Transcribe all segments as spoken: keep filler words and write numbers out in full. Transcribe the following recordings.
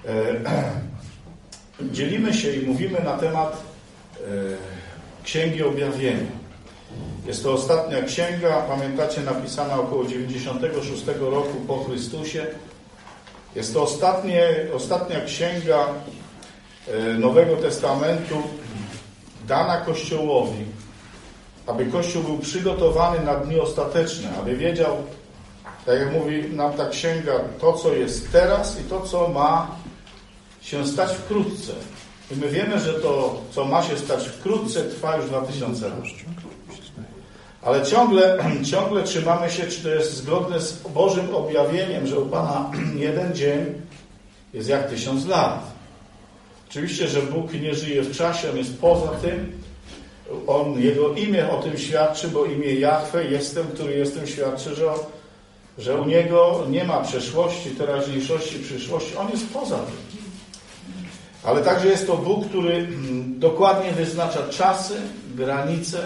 Dzielimy się i mówimy na temat Księgi Objawienia. Jest to ostatnia księga, pamiętacie, napisana około dziewięćdziesiątego szóstego roku po Chrystusie. Jest to ostatnie, ostatnia księga Nowego Testamentu dana Kościołowi, aby Kościół był przygotowany na dni ostateczne, aby wiedział, tak jak mówi nam ta księga, to co jest teraz i to co ma się stać wkrótce. I my wiemy, że to co ma się stać wkrótce trwa już dwa tysiące lat. Ale ciągle, ciągle trzymamy się, czy to jest zgodne z Bożym objawieniem, że u Pana jeden dzień jest jak tysiąc lat. Oczywiście, że Bóg nie żyje w czasie, On jest poza tym. On, Jego imię o tym świadczy, bo imię Jahwe, jestem, który jestem, świadczy, że, że u Niego nie ma przeszłości, teraźniejszości, przyszłości. On jest poza tym. Ale także jest to Bóg, który dokładnie wyznacza czasy, granice.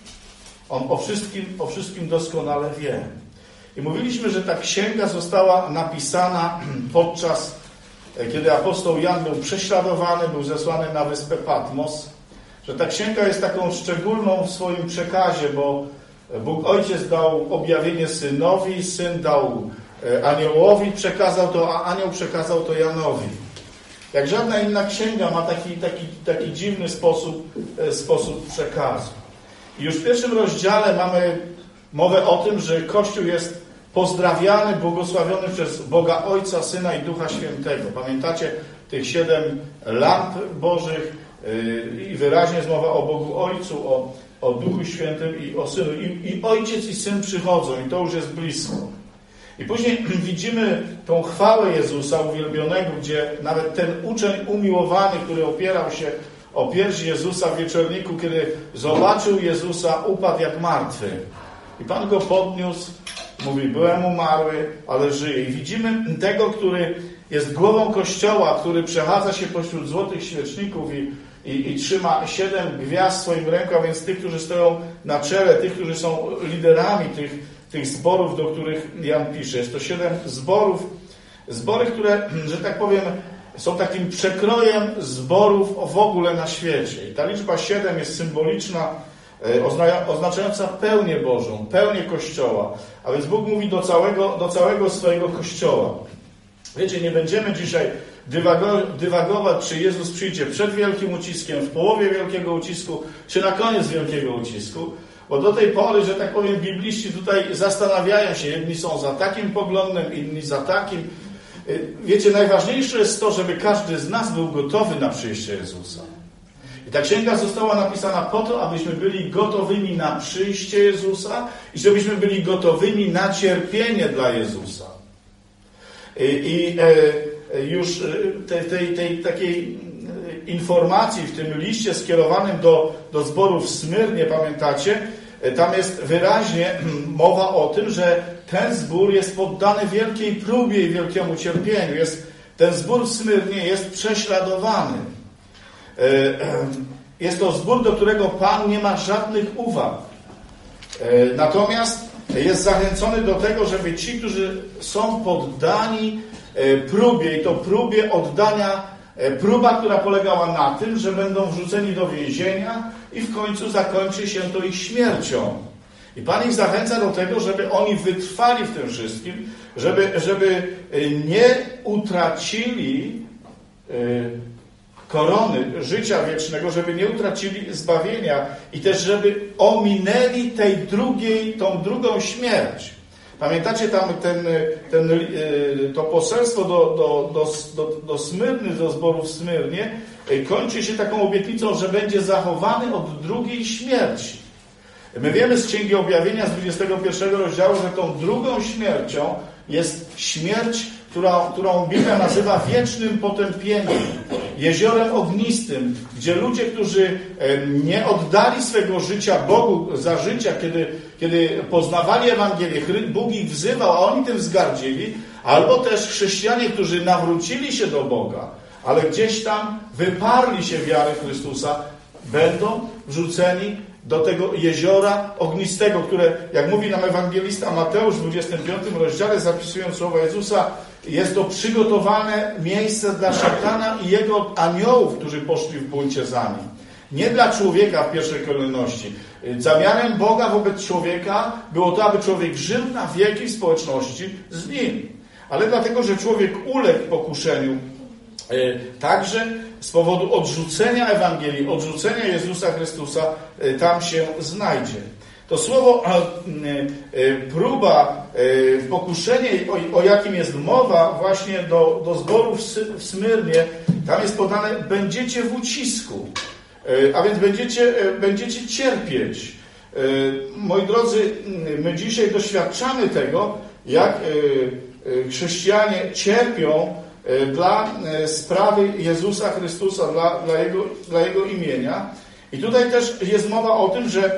On o wszystkim, o wszystkim doskonale wie. I mówiliśmy, że ta księga została napisana podczas, kiedy apostoł Jan był prześladowany, był zesłany na wyspę Patmos, że ta księga jest taką szczególną w swoim przekazie, bo Bóg Ojciec dał objawienie Synowi, Syn dał aniołowi, przekazał to, a anioł przekazał to Janowi. Jak żadna inna księga ma taki, taki, taki dziwny sposób, sposób przekazu. I już w pierwszym rozdziale mamy mowę o tym, że Kościół jest pozdrawiany, błogosławiony przez Boga Ojca, Syna i Ducha Świętego. Pamiętacie tych siedem lamp Bożych i wyraźnie jest mowa o Bogu Ojcu, o, o Duchu Świętym i o Synu. I, I Ojciec i Syn przychodzą i to już jest blisko. I później widzimy tą chwałę Jezusa uwielbionego, gdzie nawet ten uczeń umiłowany, który opierał się o pierś Jezusa w wieczorniku, kiedy zobaczył Jezusa, upadł jak martwy. I Pan go podniósł, mówi, byłem umarły, ale żyję. I widzimy tego, który jest głową Kościoła, który przechadza się pośród złotych świeczników i, i, i trzyma siedem gwiazd w swoim ręku, a więc tych, którzy stoją na czele, tych, którzy są liderami tych, tych zborów, do których Jan pisze. Jest to siedem zborów, zbory, które, że tak powiem, są takim przekrojem zborów w ogóle na świecie. I ta liczba siedem jest symboliczna, oznaczająca pełnię Bożą, pełnię Kościoła. A więc Bóg mówi do całego, do całego swojego Kościoła. Wiecie, nie będziemy dzisiaj dywagować, czy Jezus przyjdzie przed wielkim uciskiem, w połowie wielkiego ucisku, czy na koniec wielkiego ucisku. Bo do tej pory, że tak powiem, bibliści tutaj zastanawiają się. Jedni są za takim poglądem, inni za takim. Wiecie, najważniejsze jest to, żeby każdy z nas był gotowy na przyjście Jezusa. I ta księga została napisana po to, abyśmy byli gotowymi na przyjście Jezusa i żebyśmy byli gotowymi na cierpienie dla Jezusa. I, i e, już tej, tej, tej takiej informacji w tym liście skierowanym do, do zboru w Smyrnie, pamiętacie, tam jest wyraźnie mowa o tym, że ten zbór jest poddany wielkiej próbie i wielkiemu cierpieniu. Jest, ten zbór w Smyrnie jest prześladowany. Jest to zbór, do którego Pan nie ma żadnych uwag. Natomiast jest zachęcony do tego, żeby ci, którzy są poddani próbie, i to próbie oddania, próba, która polegała na tym, że będą wrzuceni do więzienia i w końcu zakończy się to ich śmiercią. I Pan ich zachęca do tego, żeby oni wytrwali w tym wszystkim, żeby, żeby nie utracili korony życia wiecznego, żeby nie utracili zbawienia i też żeby ominęli tej drugiej, tą drugą śmierć. Pamiętacie tam ten, ten, to poselstwo do, do, do, do, do Smyrny, do zboru w Smyrnie, kończy się taką obietnicą, że będzie zachowany od drugiej śmierci. My wiemy z Księgi Objawienia z dwudziestego pierwszego rozdziału, że tą drugą śmiercią jest śmierć, którą, którą Biblia nazywa wiecznym potępieniem, jeziorem ognistym, gdzie ludzie, którzy nie oddali swego życia Bogu za życia, kiedy, kiedy poznawali Ewangelię, Bóg ich wzywał, a oni tym wzgardzili, albo też chrześcijanie, którzy nawrócili się do Boga, ale gdzieś tam wyparli się wiary Chrystusa, będą wrzuceni do tego jeziora ognistego, które, jak mówi nam ewangelista Mateusz w dwudziestym piątym rozdziale, zapisując słowa Jezusa, jest to przygotowane miejsce dla szatana i jego aniołów, którzy poszli w buncie za nim. Nie dla człowieka w pierwszej kolejności. Zamiarem Boga wobec człowieka było to, aby człowiek żył na wieki w społeczności z nim. Ale dlatego, że człowiek uległ pokuszeniu, także z powodu odrzucenia Ewangelii, odrzucenia Jezusa Chrystusa, tam się znajdzie. To słowo próba, pokuszenie, o, o jakim jest mowa właśnie do, do zboru w Smyrnie, tam jest podane, będziecie w ucisku, a więc będziecie, będziecie cierpieć. Moi drodzy, my dzisiaj doświadczamy tego, jak chrześcijanie cierpią dla sprawy Jezusa Chrystusa, dla, dla, Jego, dla Jego imienia. I tutaj też jest mowa o tym, że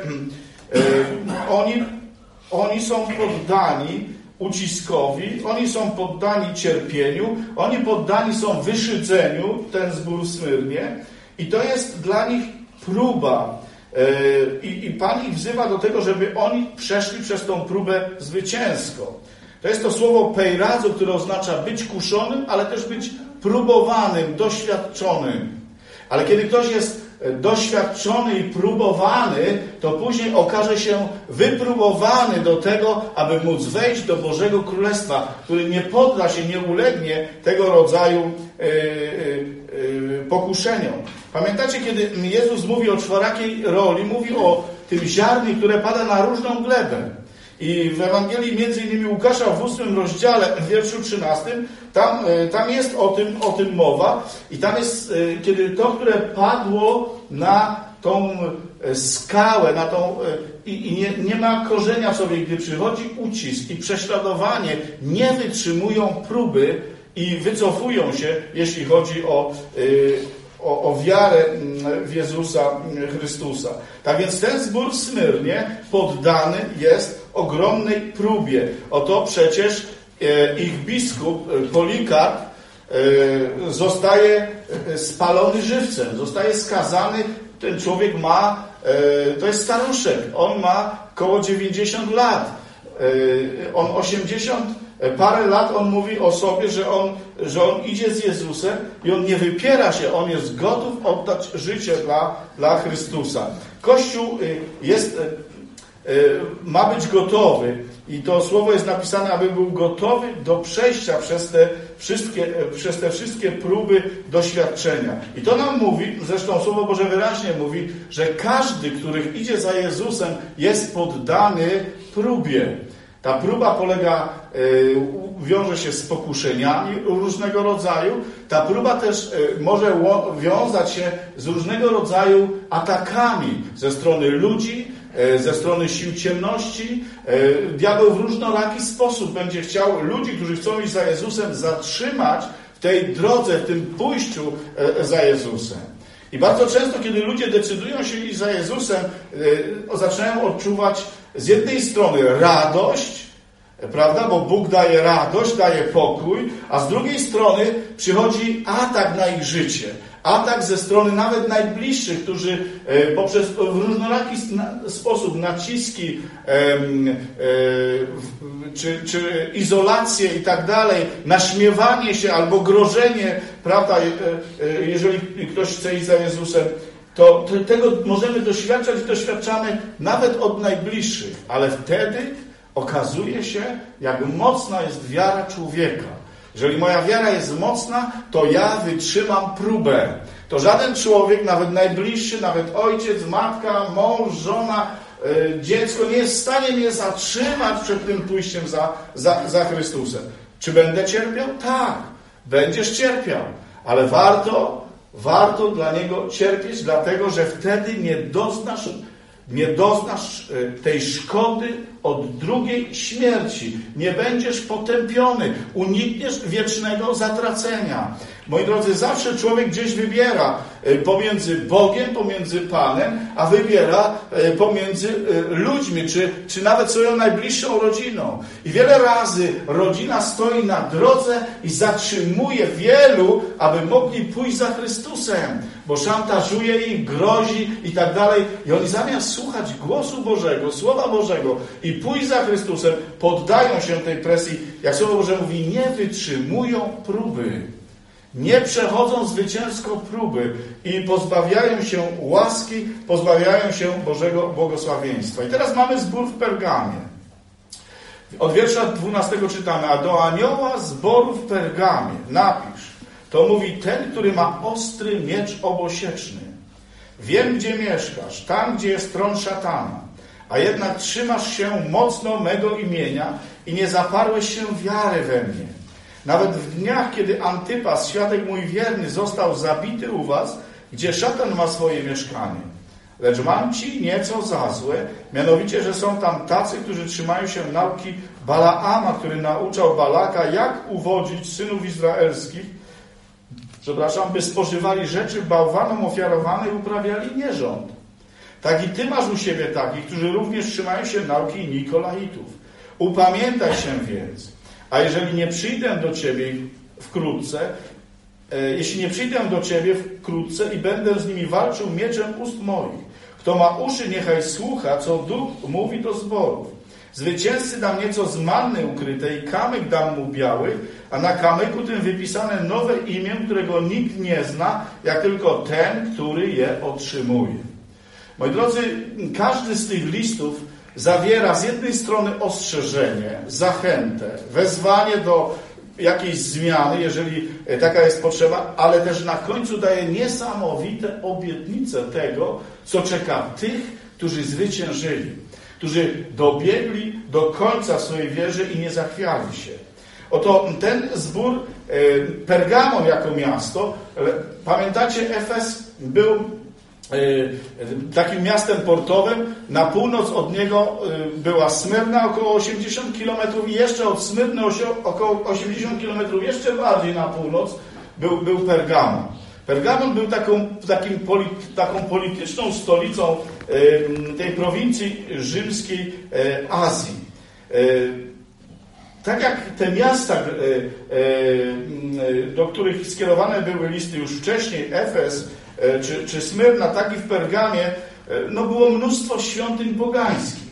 oni, oni są poddani uciskowi, oni są poddani cierpieniu, oni poddani są wyszydzeniu, ten zbór w Smyrnie, i to jest dla nich próba. I, i Pan ich wzywa do tego, żeby oni przeszli przez tą próbę zwycięsko. To jest to słowo peirazo, które oznacza być kuszonym, ale też być próbowanym, doświadczonym. Ale kiedy ktoś jest doświadczony i próbowany, to później okaże się wypróbowany do tego, aby móc wejść do Bożego Królestwa, który nie podda się, nie ulegnie tego rodzaju yy, yy, pokuszeniom. Pamiętacie, kiedy Jezus mówi o czworakiej roli, mówi o tym ziarnie, które pada na różną glebę. I w Ewangelii między innymi Łukasza w ósmym rozdziale, w wierszu trzynastym, tam, tam jest o tym, o tym mowa. I tam jest, kiedy to, które padło na tą skałę, na tą, i, i nie, nie ma korzenia w sobie, gdy przychodzi ucisk i prześladowanie, nie wytrzymują próby i wycofują się, jeśli chodzi o, o, o wiarę w Jezusa Chrystusa. Tak więc ten zbór w Smyrnie poddany jest ogromnej próbie. Oto przecież ich biskup Polikarp zostaje spalony żywcem, zostaje skazany. Ten człowiek ma, to jest staruszek, on ma około dziewięćdziesiąt lat. On osiemdziesiąt parę lat on mówi o sobie, że on, że on idzie z Jezusem i on nie wypiera się, on jest gotów oddać życie dla, dla Chrystusa. Kościół jest, ma być gotowy i to słowo jest napisane, aby był gotowy do przejścia przez te wszystkie, przez te wszystkie próby doświadczenia. I to nam mówi, zresztą Słowo Boże wyraźnie mówi, że każdy, który idzie za Jezusem, jest poddany próbie. Ta próba polega, wiąże się z pokuszeniami różnego rodzaju. Ta próba też może wiązać się z różnego rodzaju atakami ze strony ludzi, ze strony sił ciemności. Diabeł w różnoraki sposób będzie chciał ludzi, którzy chcą iść za Jezusem, zatrzymać w tej drodze, w tym pójściu za Jezusem. I bardzo często, kiedy ludzie decydują się iść za Jezusem, zaczynają odczuwać z jednej strony radość, prawda, bo Bóg daje radość, daje pokój, a z drugiej strony przychodzi atak na ich życie. Atak ze strony nawet najbliższych, którzy poprzez w różnoraki sposób naciski czy, czy izolację i tak dalej, naśmiewanie się albo grożenie, prawda, jeżeli ktoś chce iść za Jezusem, to tego możemy doświadczać i doświadczamy nawet od najbliższych, ale wtedy okazuje się, jak mocna jest wiara człowieka. Jeżeli moja wiara jest mocna, to ja wytrzymam próbę. To żaden człowiek, nawet najbliższy, nawet ojciec, matka, mąż, żona, yy, dziecko nie jest w stanie mnie zatrzymać przed tym pójściem za, za, za Chrystusem. Czy będę cierpiał? Tak, będziesz cierpiał, ale warto, warto dla Niego cierpieć, dlatego że wtedy nie doznasz, nie doznasz tej szkody od drugiej śmierci. Nie będziesz potępiony. Unikniesz wiecznego zatracenia. Moi drodzy, zawsze człowiek gdzieś wybiera pomiędzy Bogiem, pomiędzy Panem, a wybiera pomiędzy ludźmi, czy, czy nawet swoją najbliższą rodziną. I wiele razy rodzina stoi na drodze i zatrzymuje wielu, aby mogli pójść za Chrystusem, bo szantażuje ich, grozi i tak dalej. I oni zamiast słuchać głosu Bożego, Słowa Bożego i pójść za Chrystusem, poddają się tej presji, jak Słowo Boże mówi, nie wytrzymują próby. Nie przechodzą zwycięsko próby i pozbawiają się łaski, pozbawiają się Bożego błogosławieństwa. I teraz mamy zbór w Pergamie. Od wiersza dwunastego czytamy, a do anioła zboru w Pergamie napisz, to mówi ten, który ma ostry miecz obosieczny. Wiem, gdzie mieszkasz, tam, gdzie jest tron szatana, a jednak trzymasz się mocno mego imienia i nie zaparłeś się wiary we mnie. Nawet w dniach, kiedy Antypas, świadek mój wierny, został zabity u was, gdzie szatan ma swoje mieszkanie. Lecz mam ci nieco za złe, mianowicie, że są tam tacy, którzy trzymają się nauki Balaama, który nauczał Balaka, jak uwodzić synów izraelskich, przepraszam, by spożywali rzeczy bałwanom ofiarowane i uprawiali nierząd. Tak i ty masz u siebie takich, którzy również trzymają się nauki Nikolaitów. Upamiętaj się więc. A jeżeli nie przyjdę do ciebie wkrótce, e, jeśli nie przyjdę do ciebie wkrótce i będę z nimi walczył mieczem ust moich, kto ma uszy, niechaj słucha, co Duch mówi do zborów. Zwycięzcy dam nieco z manny ukrytej, kamyk dam mu biały, a na kamyku tym wypisane nowe imię, którego nikt nie zna, jak tylko ten, który je otrzymuje. Moi drodzy, każdy z tych listów zawiera z jednej strony ostrzeżenie, zachętę, wezwanie do jakiejś zmiany, jeżeli taka jest potrzeba, ale też na końcu daje niesamowite obietnice tego, co czeka tych, którzy zwyciężyli, którzy dobiegli do końca swojej wierze i nie zachwiali się. Oto ten zbór, Pergamon jako miasto, pamiętacie, Efes był takim miastem portowym, na północ od niego była Smyrna, około osiemdziesiąt kilometrów i jeszcze od Smyrny około osiemdziesiąt kilometrów jeszcze bardziej na północ był, był Pergamon. Pergamon był taką, takim, taką polityczną stolicą tej prowincji rzymskiej Azji. Tak jak te miasta, do których skierowane były listy już wcześniej, Efes czy, czy Smyrna, tak i w Pergamie, no było mnóstwo świątyń pogańskich.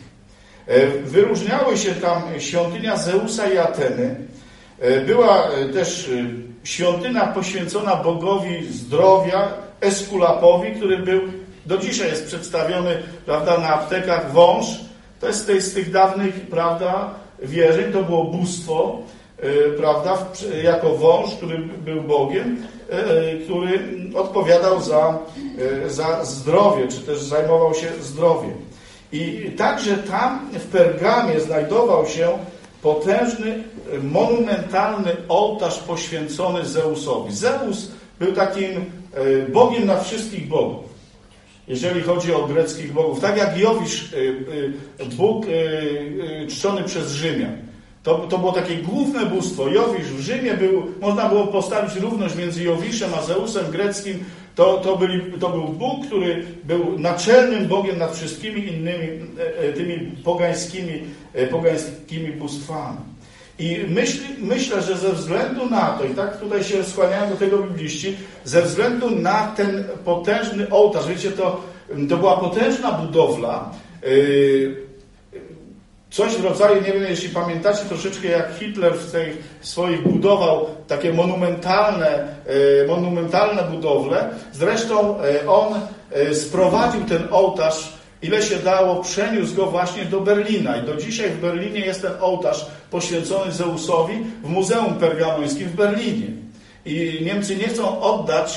Wyróżniały się tam świątynia Zeusa i Ateny. Była też świątynia poświęcona bogowi zdrowia, Eskulapowi, który był, do dzisiaj jest przedstawiony, prawda, na aptekach wąż. To jest z, z tych dawnych, prawda, wierzeń, to było bóstwo, prawda, jako wąż, który był Bogiem, który odpowiadał za, za zdrowie, czy też zajmował się zdrowiem. I także tam w Pergamie znajdował się potężny, monumentalny ołtarz poświęcony Zeusowi. Zeus był takim Bogiem nad wszystkich bogów, jeżeli chodzi o greckich bogów. Tak jak Jowisz, Bóg czczony przez Rzymian. To, to było takie główne bóstwo. Jowisz w Rzymie był, można było postawić równość między Jowiszem a Zeusem greckim. To, to, byli, to był Bóg, który był naczelnym Bogiem nad wszystkimi innymi tymi pogańskimi, pogańskimi bóstwami. I myśl, myślę, że ze względu na to, i tak tutaj się skłaniają do tego bibliści, ze względu na ten potężny ołtarz, wiecie, to, to była potężna budowla, yy, coś w rodzaju, nie wiem, jeśli pamiętacie troszeczkę, jak Hitler w tej swoich budował takie monumentalne, monumentalne budowle. Zresztą on sprowadził ten ołtarz, ile się dało, przeniósł go właśnie do Berlina. I do dzisiaj w Berlinie jest ten ołtarz poświęcony Zeusowi w Muzeum Pergamońskim w Berlinie. I Niemcy nie chcą oddać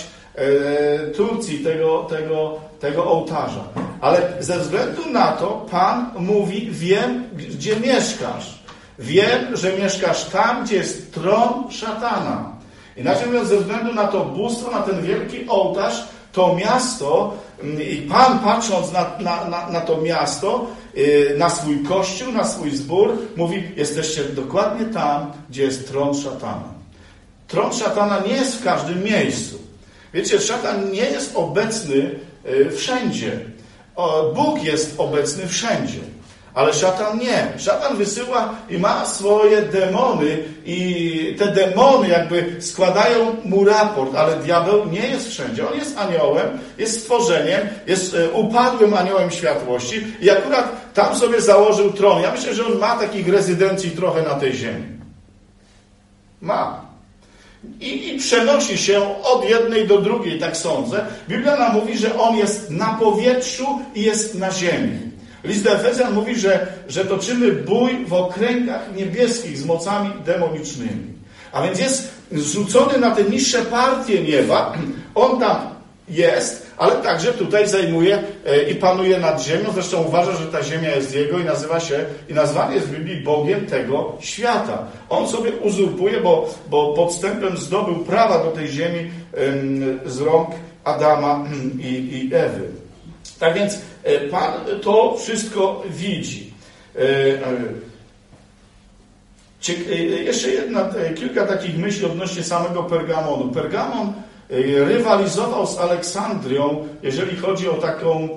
Turcji tego, tego, tego ołtarza. Ale ze względu na to Pan mówi, wiem, gdzie mieszkasz. Wiem, że mieszkasz tam, gdzie jest tron szatana. Inaczej mówiąc, ze względu na to bóstwo, na ten wielki ołtarz, to miasto, i Pan patrząc na, na, na, na to miasto, na swój kościół, na swój zbór, mówi, jesteście dokładnie tam, gdzie jest tron szatana. Tron szatana nie jest w każdym miejscu. Wiecie, szatan nie jest obecny wszędzie. Bóg jest obecny wszędzie. Ale szatan nie. Szatan wysyła i ma swoje demony i te demony jakby składają mu raport, ale diabeł nie jest wszędzie. On jest aniołem, jest stworzeniem, jest upadłym aniołem światłości i akurat tam sobie założył tron. Ja myślę, że on ma takich rezydencji trochę na tej ziemi. Ma. I, I przenosi się od jednej do drugiej, tak sądzę. Biblia nam mówi, że on jest na powietrzu i jest na ziemi. List do Efezjan mówi, że, że toczymy bój w okręgach niebieskich z mocami demonicznymi. A więc jest zrzucony na te niższe partie nieba. On tam jest, ale także tutaj zajmuje i panuje nad ziemią. Zresztą uważa, że ta ziemia jest jego i nazywa się, i nazwany jest w Biblii Bogiem tego świata. On sobie uzurpuje, bo, bo podstępem zdobył prawa do tej ziemi z rąk Adama i, i Ewy. Tak więc Pan to wszystko widzi. Jeszcze jedna, kilka takich myśli odnośnie samego Pergamonu. Pergamon rywalizował z Aleksandrią, jeżeli chodzi o taką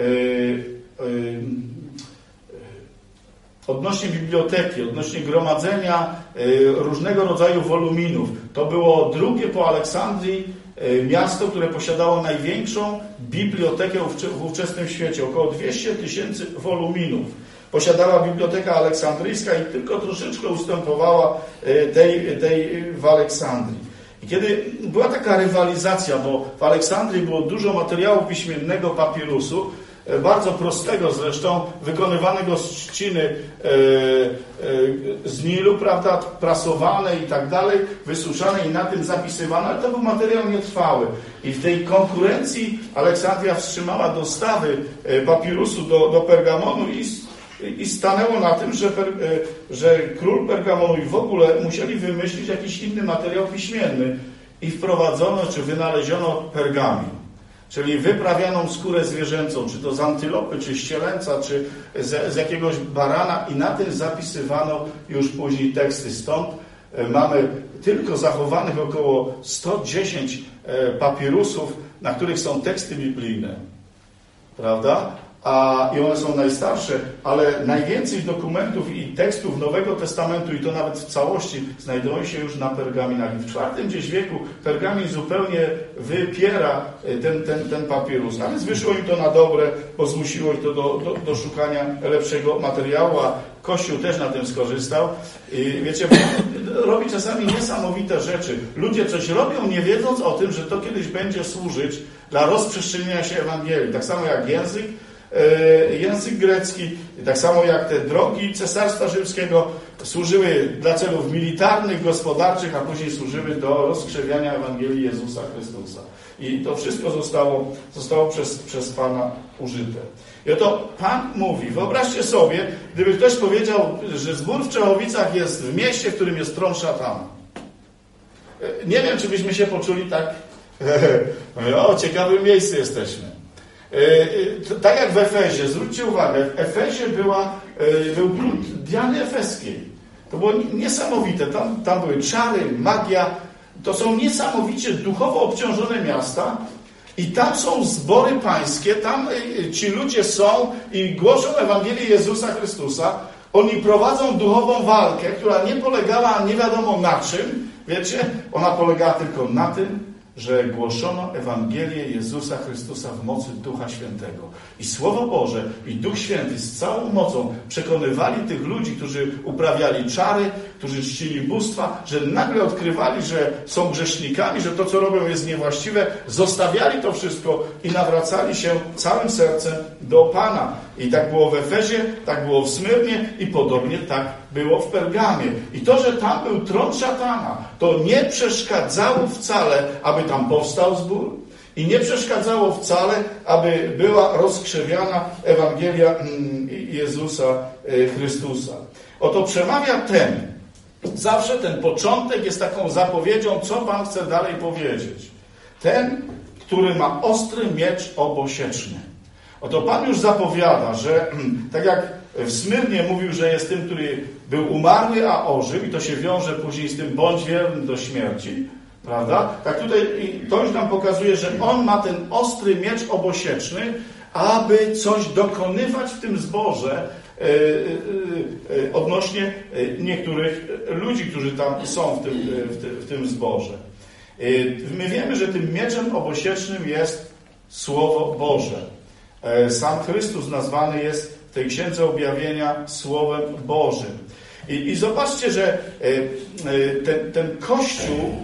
odnośnie biblioteki, odnośnie gromadzenia różnego rodzaju woluminów. To było drugie po Aleksandrii miasto, które posiadało największą bibliotekę w ówczesnym świecie. Około dwieście tysięcy woluminów posiadała Biblioteka Aleksandryjska i tylko troszeczkę ustępowała tej, tej w Aleksandrii. I kiedy była taka rywalizacja, bo w Aleksandrii było dużo materiału piśmiennego papirusu, bardzo prostego zresztą, wykonywanego z trzciny e, e, z Nilu, prawda, prasowane i tak dalej, wysuszane i na tym zapisywane, ale to był materiał nietrwały. I w tej konkurencji Aleksandria wstrzymała dostawy papirusu do, do Pergamonu i, i stanęło na tym, że, per, że król Pergamonu i w ogóle musieli wymyślić jakiś inny materiał piśmienny i wprowadzono, czy wynaleziono pergamin. Czyli wyprawianą skórę zwierzęcą, czy to z antylopy, czy z cielęca, czy z, z jakiegoś barana i na tym zapisywano już później teksty. Stąd mamy tylko zachowanych około sto dziesięć papirusów, na których są teksty biblijne. Prawda? A, i one są najstarsze, ale najwięcej dokumentów i tekstów Nowego Testamentu, i to nawet w całości, znajdują się już na pergaminach. W czwartym gdzieś wieku pergamin zupełnie wypiera ten, ten, ten papirus. Ale wyszło im to na dobre, bo zmusiło ich to do, do, do szukania lepszego materiału, a Kościół też na tym skorzystał. I wiecie, robi czasami niesamowite rzeczy. Ludzie coś robią, nie wiedząc o tym, że to kiedyś będzie służyć dla rozprzestrzeniania się Ewangelii. Tak samo jak język, język grecki, tak samo jak te drogi Cesarstwa Rzymskiego służyły dla celów militarnych, gospodarczych, a później służyły do rozkrzewiania Ewangelii Jezusa Chrystusa. I to wszystko zostało, zostało przez, przez Pana użyte. I oto Pan mówi, wyobraźcie sobie, gdyby ktoś powiedział, że zbór w Czechowicach jest w mieście, w którym jest tron szatana. Nie wiem, czy byśmy się poczuli tak, o, ciekawym miejscu jesteśmy. Tak jak w Efezie, zwróćcie uwagę, w Efezie była, był brud Diany Efeskiej. To było niesamowite. Tam, tam były czary, magia. To są niesamowicie duchowo obciążone miasta i tam są zbory pańskie, tam ci ludzie są i głoszą Ewangelię Jezusa Chrystusa. Oni prowadzą duchową walkę, która nie polegała nie wiadomo na czym. Wiecie, ona polegała tylko na tym, że głoszono Ewangelię Jezusa Chrystusa w mocy Ducha Świętego. I Słowo Boże i Duch Święty z całą mocą przekonywali tych ludzi, którzy uprawiali czary, którzy czcili bóstwa, że nagle odkrywali, że są grzesznikami, że to, co robią, jest niewłaściwe, zostawiali to wszystko i nawracali się całym sercem do Pana. I tak było w Efezie, tak było w Smyrnie i podobnie tak było w Pergamie. I to, że tam był tron szatana, to nie przeszkadzało wcale, aby tam powstał zbór i nie przeszkadzało wcale, aby była rozkrzewiana Ewangelia Jezusa Chrystusa. Oto przemawia ten, zawsze ten początek jest taką zapowiedzią, co Pan chce dalej powiedzieć. Ten, który ma ostry miecz obosieczny. Oto Pan już zapowiada, że tak jak w Smyrnie mówił, że jest tym, który był umarły, a ożył, i to się wiąże później z tym bądź wierny do śmierci, prawda? Tak tutaj to już nam pokazuje, że on ma ten ostry miecz obosieczny, aby coś dokonywać w tym zborze odnośnie niektórych ludzi, którzy tam są w tym, w tym, w tym zborze. My wiemy, że tym mieczem obosiecznym jest Słowo Boże. Sam Chrystus nazwany jest w tej Księdze Objawienia Słowem Bożym. I, i zobaczcie, że ten, ten Kościół,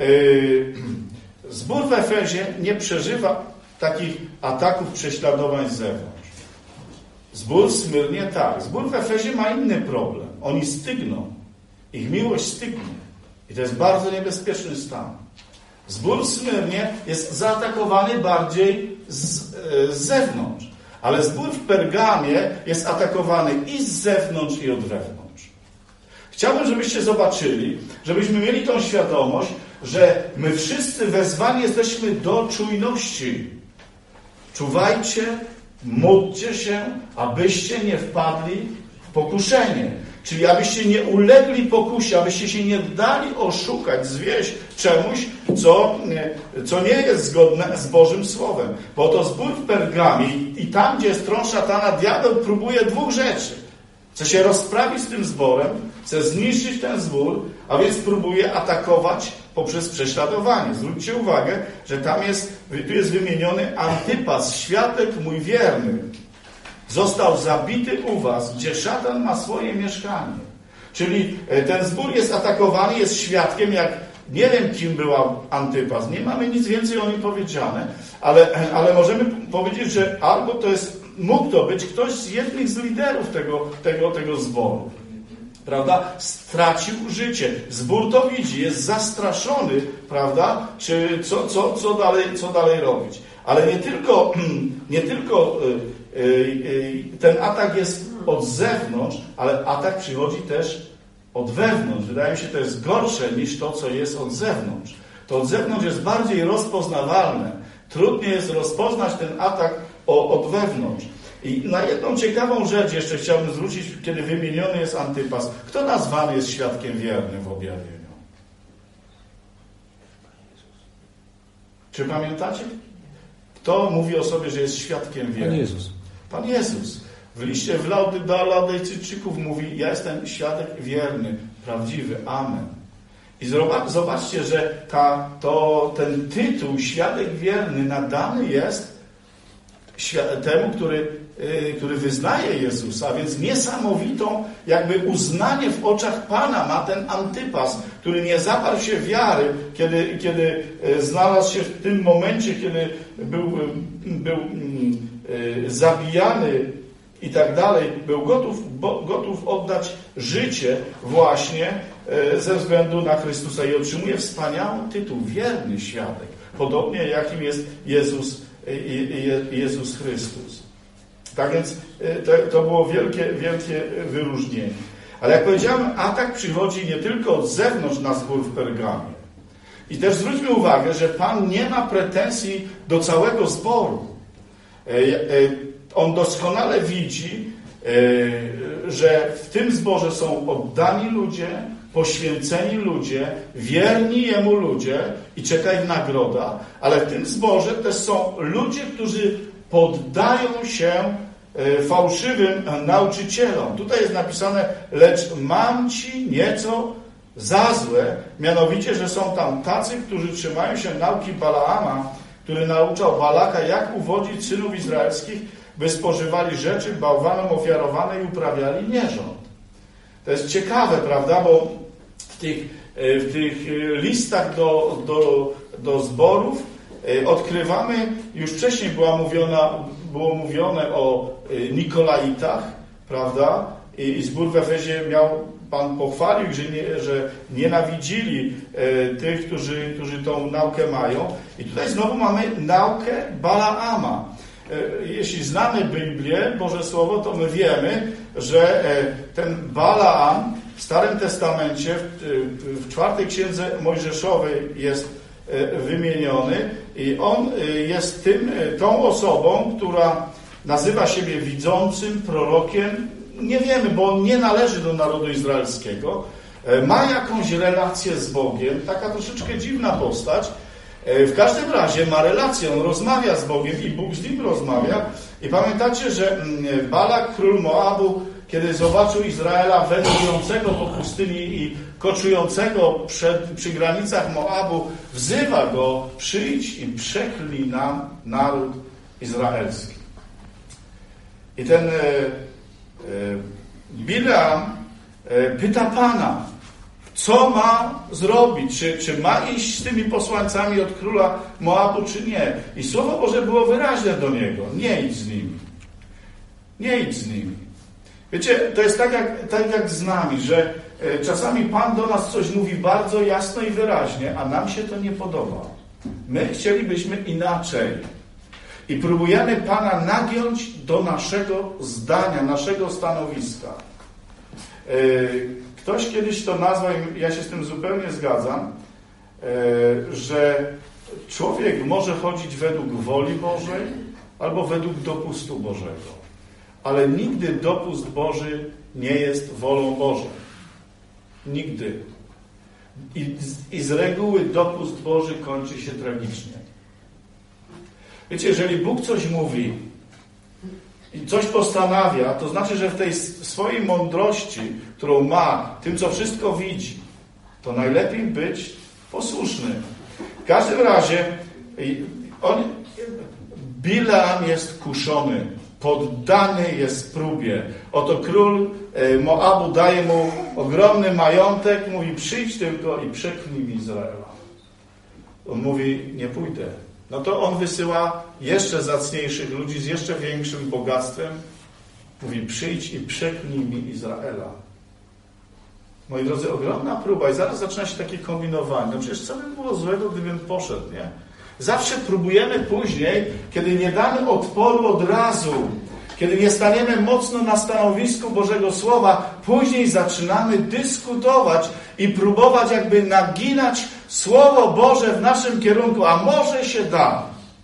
zbór w Efezie nie przeżywa takich ataków, prześladowań z zewnątrz. Zbór w Smyrnie tak. Zbór w Efezie ma inny problem. Oni stygną. Ich miłość stygnie. I to jest bardzo niebezpieczny stan. Zbór w Smyrnie jest zaatakowany bardziej z, z zewnątrz. Ale zbór w Pergamie jest atakowany i z zewnątrz, i od wewnątrz. Chciałbym, żebyście zobaczyli, żebyśmy mieli tą świadomość, że my wszyscy wezwani jesteśmy do czujności. Czuwajcie, módlcie się, abyście nie wpadli w pokuszenie. Czyli abyście nie ulegli pokusie, abyście się nie dali oszukać, zwieść czemuś, co, co nie jest zgodne z Bożym Słowem. Bo to zbór w Pergamie i tam, gdzie jest tron szatana, diabeł próbuje dwóch rzeczy. Chce się rozprawić z tym zborem, chce zniszczyć ten zbór, a więc próbuje atakować poprzez prześladowanie. Zwróćcie uwagę, że tam jest, tu jest wymieniony Antypas, świadek mój wierny. Został zabity u was, gdzie szatan ma swoje mieszkanie. Czyli ten zbór jest atakowany, jest świadkiem, jak nie wiem, kim był Antypas. Nie mamy nic więcej o nim powiedziane, ale, ale możemy powiedzieć, że albo to jest, mógł to być ktoś z jednych z liderów tego, tego, tego zboru. Prawda? Stracił życie. Zbór to widzi, jest zastraszony, prawda? Czy co, co, co, dalej, co dalej robić? Ale nie tylko, nie tylko ten atak jest od zewnątrz, ale atak przychodzi też od wewnątrz. Wydaje mi się, to jest gorsze niż to, co jest od zewnątrz. To od zewnątrz jest bardziej rozpoznawalne. Trudniej jest rozpoznać ten atak od wewnątrz. I na jedną ciekawą rzecz jeszcze chciałbym zwrócić, kiedy wymieniony jest Antypas. Kto nazwany jest świadkiem wiernym w objawieniu? Czy pamiętacie? Kto mówi o sobie, że jest świadkiem wiernym? Pan Jezus. Pan Jezus. W liście w Laudy, do Laudejczyków mówi, ja jestem świadek wierny, prawdziwy. Amen. I zobaczcie, że ta, to, ten tytuł świadek wierny nadany jest temu, który, który wyznaje Jezusa, a więc niesamowitą jakby uznanie w oczach Pana ma ten Antypas, który nie zaparł się wiary, kiedy, kiedy znalazł się w tym momencie, kiedy był, był zabijany i tak dalej, był gotów, bo, gotów oddać życie właśnie ze względu na Chrystusa i otrzymuje wspaniały tytuł, wierny świadek, podobnie jakim jest Jezus, Jezus Chrystus. Tak więc to, to było wielkie, wielkie wyróżnienie. Ale jak powiedziałem, atak przychodzi nie tylko od zewnątrz na zbór w Pergamie. I też zwróćmy uwagę, że Pan nie ma pretensji do całego zboru. On doskonale widzi, że w tym zborze są oddani ludzie, poświęceni ludzie, wierni Jemu ludzie i czeka ich nagroda, ale w tym zborze też są ludzie, którzy poddają się fałszywym nauczycielom. Tutaj jest napisane, lecz mam ci nieco za złe, mianowicie, że są tam tacy, którzy trzymają się nauki Balaama, który nauczał Balaka, jak uwodzić synów izraelskich, by spożywali rzeczy bałwanom ofiarowane i uprawiali nierząd. To jest ciekawe, prawda, bo w tych, w tych listach do, do, do zborów odkrywamy, już wcześniej była mówiona, było mówione o Nikolaitach, prawda, i zbór w Efezie miał, Pan pochwalił, że, nie, że nienawidzili tych, którzy, którzy tą naukę mają. I tutaj znowu mamy naukę Balaama. Jeśli znamy Biblię, Boże Słowo, to my wiemy, że ten Balaam w Starym Testamencie, w czwartej księdze Mojżeszowej jest wymieniony i on jest tym, tą osobą, która nazywa siebie widzącym, prorokiem. Nie wiemy, bo on nie należy do narodu izraelskiego. Ma jakąś relację z Bogiem, taka troszeczkę dziwna postać. W każdym razie ma relację, on rozmawia z Bogiem i Bóg z nim rozmawia. I pamiętacie, że Balak, król Moabu, kiedy zobaczył Izraela wędrującego po pustyni i koczującego przed, przy granicach Moabu, wzywa go: przyjdź i przeklnij nam naród izraelski. I ten e, e, Bileam e, pyta Pana, co ma zrobić, czy, czy ma iść z tymi posłańcami od króla Moabu, czy nie. I Słowo Boże było wyraźne do niego: nie idź z nimi. Nie idź z nimi. Wiecie, to jest tak jak, tak jak z nami, że e, czasami Pan do nas coś mówi bardzo jasno i wyraźnie, a nam się to nie podoba. My chcielibyśmy inaczej. I próbujemy Pana nagiąć do naszego zdania, naszego stanowiska. E, ktoś kiedyś to nazwał, i ja się z tym zupełnie zgadzam, e, że człowiek może chodzić według woli Bożej albo według dopustu Bożego. Ale nigdy dopust Boży nie jest wolą Bożą. Nigdy. I, I z reguły dopust Boży kończy się tragicznie. Wiecie, jeżeli Bóg coś mówi i coś postanawia, to znaczy, że w tej swojej mądrości, którą ma, tym, co wszystko widzi, to najlepiej być posłusznym. W każdym razie on, Bileam jest kuszony, poddany jest próbie. Oto król Moabu daje mu ogromny majątek, mówi: przyjdź tylko i przeklnij Izraela. On mówi: nie pójdę. No to on wysyła jeszcze zacniejszych ludzi z jeszcze większym bogactwem. Mówi: przyjdź i przeklnij mi Izraela. Moi drodzy, ogromna próba i zaraz zaczyna się takie kombinowanie. No przecież co by było złego, gdybym poszedł, nie? Zawsze próbujemy później, kiedy nie damy odporu od razu, kiedy nie staniemy mocno na stanowisku Bożego Słowa, później zaczynamy dyskutować i próbować jakby naginać Słowo Boże w naszym kierunku, a może się da.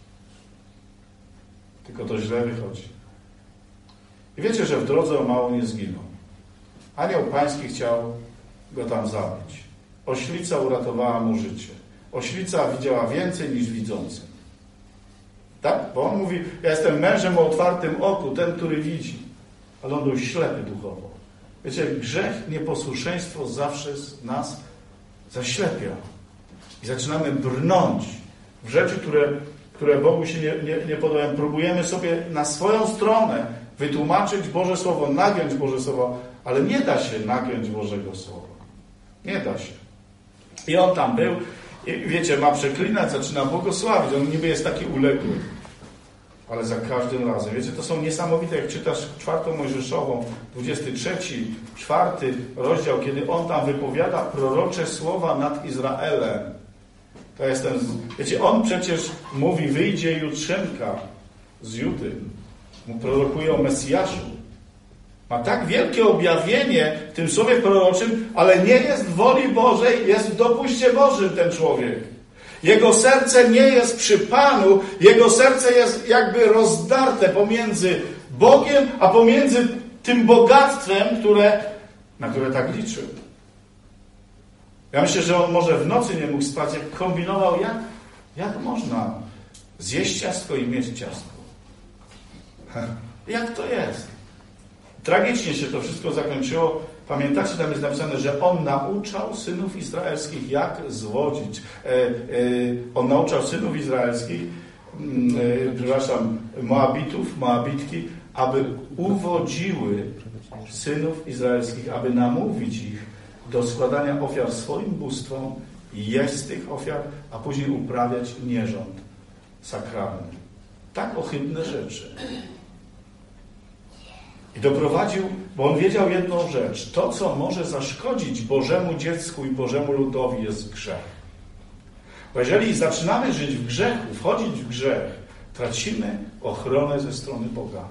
Tylko to źle wychodzi. I wiecie, że w drodze o mało nie zginął. Anioł Pański chciał go tam zabić. Oślica uratowała mu życie. Oślica widziała więcej niż widzący. Tak? Bo on mówi: ja jestem mężem o otwartym oku, ten, który widzi. Ale on był ślepy duchowo. Wiecie, grzech, nieposłuszeństwo zawsze nas zaślepia. I zaczynamy brnąć w rzeczy, które, które Bogu się nie, nie, nie podobają. Próbujemy sobie na swoją stronę wytłumaczyć Boże Słowo, nagiąć Boże Słowo, ale nie da się nagiąć Bożego Słowa. Nie da się. I on tam był. I wiecie, ma przeklinać, zaczyna błogosławić. On niby jest taki uległy. Ale za każdym razem. Wiecie, to są niesamowite, jak czytasz czwartą Mojżeszową, dwudziesty trzeci, czwarty rozdział, kiedy on tam wypowiada prorocze słowa nad Izraelem. To jest ten, wiecie, on przecież mówi: wyjdzie jutrzenka z Judy. Mu prorokuje o Mesjaszu. Ma tak wielkie objawienie w tym słowie proroczym, ale nie jest w woli Bożej, jest w dopuście Bożym ten człowiek. Jego serce nie jest przy Panu, jego serce jest jakby rozdarte pomiędzy Bogiem, a pomiędzy tym bogactwem, które, na które tak liczył. Ja myślę, że on może w nocy nie mógł spać, jak kombinował, jak, jak można zjeść ciastko i mieć ciastko. Jak to jest? Tragicznie się to wszystko zakończyło. Pamiętacie, tam jest napisane, że on nauczał synów izraelskich, jak zwodzić. E, e, on nauczał synów izraelskich, e, przepraszam, Moabitów, Moabitki, aby uwodziły synów izraelskich, aby namówić ich do składania ofiar swoim bóstwom i jeść z tych ofiar, a później uprawiać nierząd sakralny. Tak ohydne rzeczy. I doprowadził, bo on wiedział jedną rzecz. To, co może zaszkodzić Bożemu dziecku i Bożemu ludowi, jest grzech. Bo jeżeli zaczynamy żyć w grzechu, wchodzić w grzech, tracimy ochronę ze strony Boga.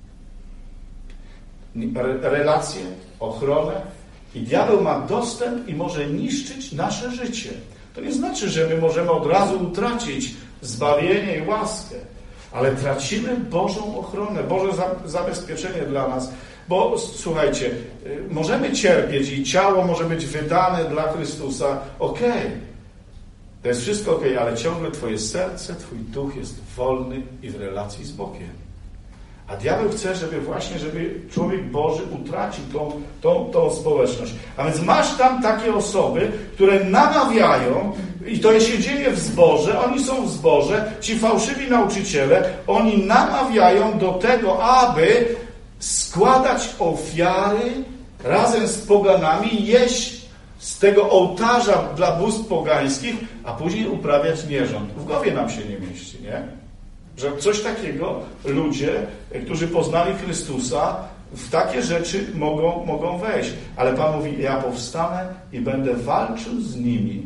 Relacje, ochronę i diabeł ma dostęp i może niszczyć nasze życie. To nie znaczy, że my możemy od razu utracić zbawienie i łaskę. Ale tracimy Bożą ochronę, Boże zabezpieczenie dla nas. Bo słuchajcie, możemy cierpieć i ciało może być wydane dla Chrystusa. Okej. Okay. To jest wszystko okej, okay, ale ciągle twoje serce, twój duch jest wolny i w relacji z Bogiem. A diabeł chce, żeby właśnie, żeby człowiek Boży utracił tą, tą, tą społeczność. A więc masz tam takie osoby, które namawiają, i to się dzieje w zborze, oni są w zborze, ci fałszywi nauczyciele, oni namawiają do tego, aby składać ofiary razem z poganami, jeść z tego ołtarza dla bóstw pogańskich, a później uprawiać nierząd. W głowie nam się nie mieści, nie? Że coś takiego ludzie, którzy poznali Chrystusa, w takie rzeczy mogą, mogą wejść. Ale Pan mówi, ja powstanę i będę walczył z nimi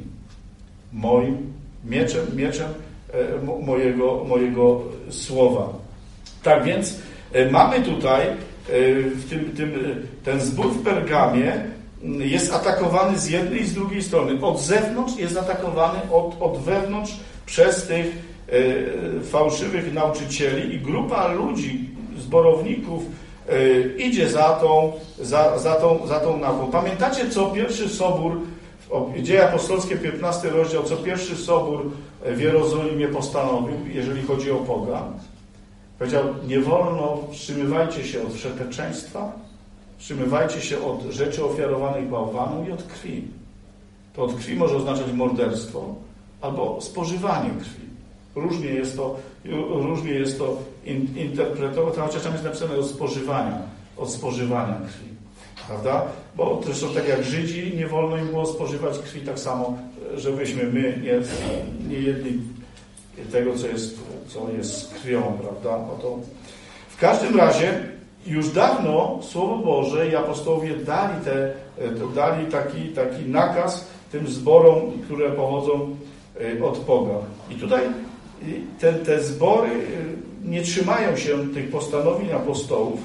moim mieczem, mieczem e, mojego, mojego słowa. Tak więc e, mamy tutaj e, w tym, tym, ten zbór w Pergamie jest atakowany z jednej i z drugiej strony. Od zewnątrz jest atakowany od, od wewnątrz przez tych fałszywych nauczycieli i grupa ludzi, zborowników idzie za tą, za, za tą, za tą nauką. Pamiętacie, co pierwszy sobór, Dzieje Apostolskie, piętnasty rozdział, co pierwszy sobór w Jerozolimie postanowił, jeżeli chodzi o pogan? Powiedział, nie wolno, wstrzymywajcie się od wszeteczeństwa, wstrzymywajcie się od rzeczy ofiarowanych bałwanu i od krwi. To od krwi może oznaczać morderstwo albo spożywanie krwi. Różnie jest to, różnie jest to in, interpretowane, chociaż czasami jest napisane od spożywania, od spożywania krwi. Prawda? Bo zresztą tak jak Żydzi, nie wolno im było spożywać krwi, tak samo, żebyśmy my nie, nie jedli tego, co jest, co jest krwią, prawda? No to w każdym razie już dawno Słowo Boże i apostołowie dali, te, dali taki, taki nakaz tym zborom, które pochodzą od pogan. I tutaj te, te zbory nie trzymają się tych postanowień apostołów,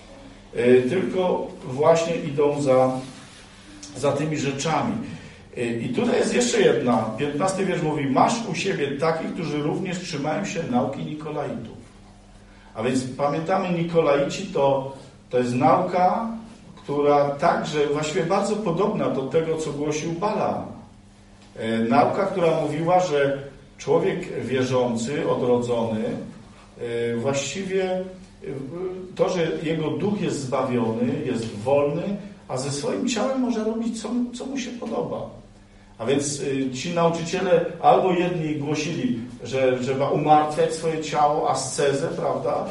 tylko właśnie idą za, za tymi rzeczami. I tutaj jest jeszcze jedna, piętnasty wiersz mówi, masz u siebie takich, którzy również trzymają się nauki Nikolaitów. A więc pamiętamy, Nikolaici to, to jest nauka, która także właściwie bardzo podobna do tego, co głosił Balaam. Nauka, która mówiła, że człowiek wierzący, odrodzony, właściwie to, że jego duch jest zbawiony, jest wolny, a ze swoim ciałem może robić, co, co mu się podoba. A więc ci nauczyciele albo jedni głosili, że trzeba umartwiać swoje ciało, ascezę, prawda?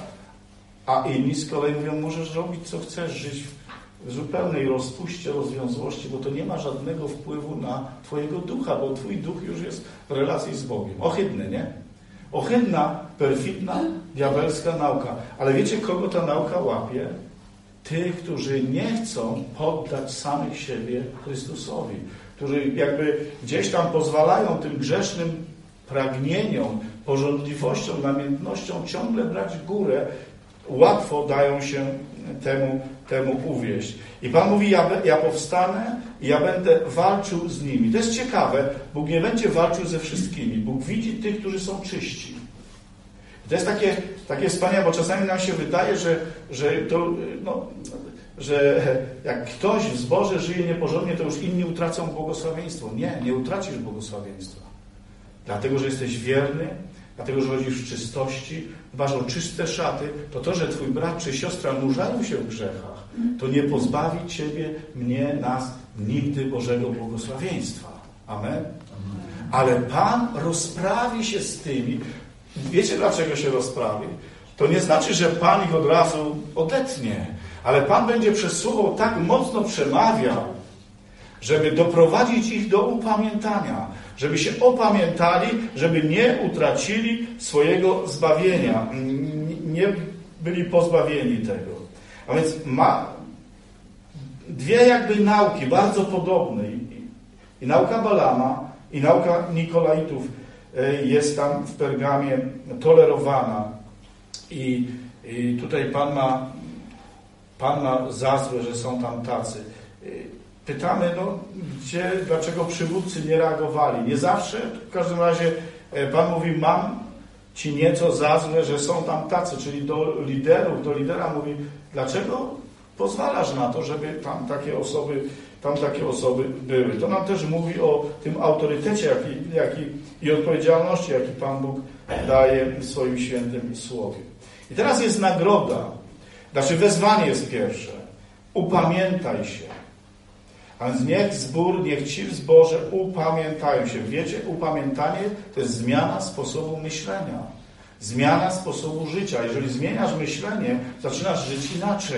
A inni z kolei mówią, możesz robić, co chcesz, żyć w zupełnej rozpuście, rozwiązłości, bo to nie ma żadnego wpływu na twojego ducha, bo twój duch już jest w relacji z Bogiem. Ohydny, nie? Ohydna, perfidna, diabelska nauka. Ale wiecie, kogo ta nauka łapie? Tych, którzy nie chcą poddać samych siebie Chrystusowi. Którzy jakby gdzieś tam pozwalają tym grzesznym pragnieniom, pożądliwościom, namiętnościom ciągle brać górę. Łatwo dają się temu, temu uwieść. I Pan mówi, ja, ja powstanę i ja będę walczył z nimi. To jest ciekawe, Bóg nie będzie walczył ze wszystkimi. Bóg widzi tych, którzy są czyści. I to jest takie, takie wspaniałe, bo czasami nam się wydaje, że, że, to, no, że jak ktoś w zborze żyje nieporządnie, to już inni utracą błogosławieństwo. Nie, nie utracisz błogosławieństwa. Dlatego, że jesteś wierny, dlatego, że chodzisz w czystości, dbasz o czyste szaty, to to, że twój brat czy siostra nurzają się w grzechach, to nie pozbawi ciebie, mnie, nas nigdy Bożego błogosławieństwa. Amen? Ale Pan rozprawi się z tymi. Wiecie, dlaczego się rozprawi? To nie znaczy, że Pan ich od razu odetnie, ale Pan będzie przez słowo tak mocno przemawiał, żeby doprowadzić ich do upamiętania, żeby się opamiętali, żeby nie utracili swojego zbawienia, nie byli pozbawieni tego. A więc ma dwie jakby nauki bardzo podobne. I, i nauka Balama, i nauka Nikolaitów jest tam w Pergamie tolerowana. I, i tutaj Pan ma, Pan ma za złe, że są tam tacy. Pytamy, no, gdzie, dlaczego przywódcy nie reagowali? Nie zawsze, w każdym razie Pan mówi, mam ci nieco za złe, że są tam tacy, czyli do liderów, do lidera mówi, dlaczego pozwalasz na to, żeby tam takie osoby, tam takie osoby były? To nam też mówi o tym autorytecie jaki, jaki, i odpowiedzialności, jaki Pan Bóg daje w swoim świętym słowie. I teraz jest nagroda. Znaczy wezwanie jest pierwsze. Upamiętaj się. A więc niech zbór, niech ci w zborze upamiętają się. Wiecie, upamiętanie to jest zmiana sposobu myślenia. Zmiana sposobu życia. Jeżeli zmieniasz myślenie, zaczynasz żyć inaczej.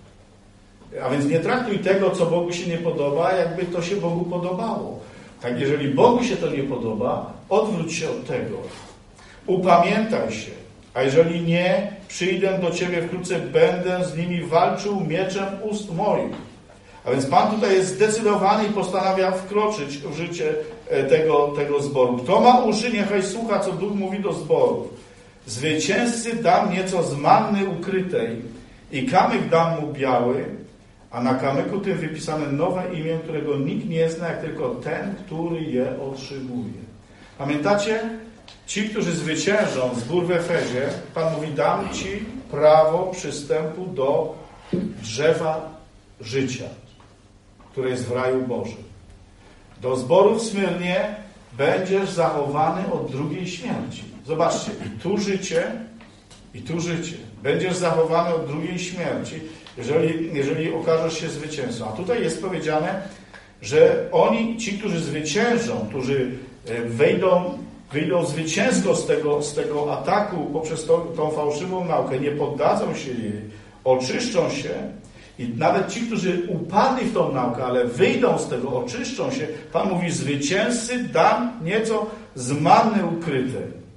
A więc nie traktuj tego, co Bogu się nie podoba, jakby to się Bogu podobało. Tak, jeżeli Bogu się to nie podoba, odwróć się od tego. Upamiętaj się. A jeżeli nie, przyjdę do ciebie wkrótce, będę z nimi walczył mieczem ust moich. A więc Pan tutaj jest zdecydowany i postanawia wkroczyć w życie tego, tego zboru. Kto ma uszy, niechaj słucha, co Duch mówi do zborów. Zwycięzcy dam nieco z manny ukrytej i kamyk dam mu biały, a na kamyku tym wypisane nowe imię, którego nikt nie zna, jak tylko ten, który je otrzymuje. Pamiętacie? Ci, którzy zwyciężą zbór w Efezie, Pan mówi, dam ci prawo przystępu do drzewa życia, które jest w raju Bożym. Do zboru w Smyrnie będziesz zachowany od drugiej śmierci. Zobaczcie, i tu życie, i tu życie. Będziesz zachowany od drugiej śmierci, jeżeli, jeżeli okażesz się zwycięzcą. A tutaj jest powiedziane, że oni, ci, którzy zwyciężą, którzy wejdą, wyjdą zwycięsko z tego, z tego ataku poprzez to, tą fałszywą naukę, nie poddadzą się jej, oczyszczą się i nawet ci, którzy upadli w tą naukę, ale wyjdą z tego, oczyszczą się, Pan mówi, zwycięzcy dam nieco z manny ukrytej.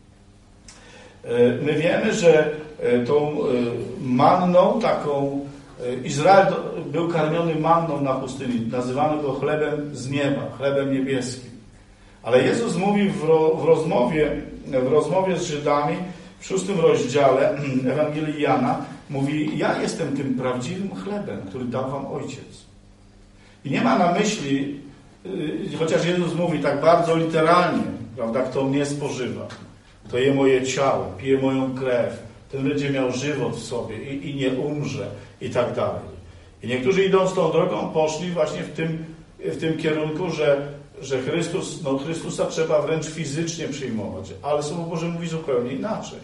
My wiemy, że tą manną taką, Izrael był karmiony manną na pustyni, nazywano go chlebem z nieba, chlebem niebieskim. Ale Jezus mówi w, ro, w, rozmowie, w rozmowie z Żydami w szóstym rozdziale Ewangelii Jana, mówi, ja jestem tym prawdziwym chlebem, który dał wam Ojciec. I nie ma na myśli, chociaż Jezus mówi tak bardzo literalnie, prawda, kto mnie spożywa, to je moje ciało, pije moją krew, ten będzie miał żywot w sobie i, i nie umrze i tak dalej. I niektórzy idąc tą drogą poszli właśnie w tym, w tym kierunku, że, że Chrystus, no Chrystusa trzeba wręcz fizycznie przyjmować, ale Słowo Boże mówi zupełnie inaczej.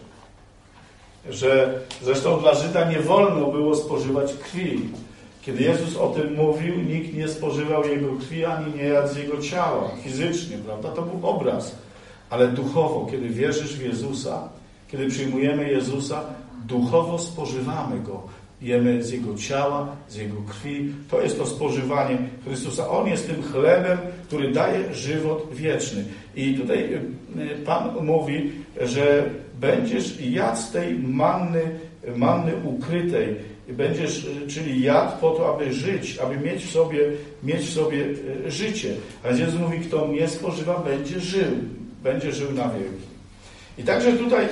Że zresztą dla Żyda nie wolno było spożywać krwi. Kiedy Jezus o tym mówił, nikt nie spożywał Jego krwi, ani nie jadł z Jego ciała fizycznie, prawda? To był obraz. Ale duchowo, kiedy wierzysz w Jezusa, kiedy przyjmujemy Jezusa, duchowo spożywamy Go. Jemy z Jego ciała, z Jego krwi. To jest to spożywanie Chrystusa. On jest tym chlebem, który daje żywot wieczny. I tutaj Pan mówi, że będziesz jadł z tej manny, manny ukrytej. Będziesz, czyli jadł po to, aby żyć, aby mieć w sobie, mieć w sobie życie. A więc Jezus mówi, kto mnie spożywa, będzie żył. Będzie żył na wieki. I także tutaj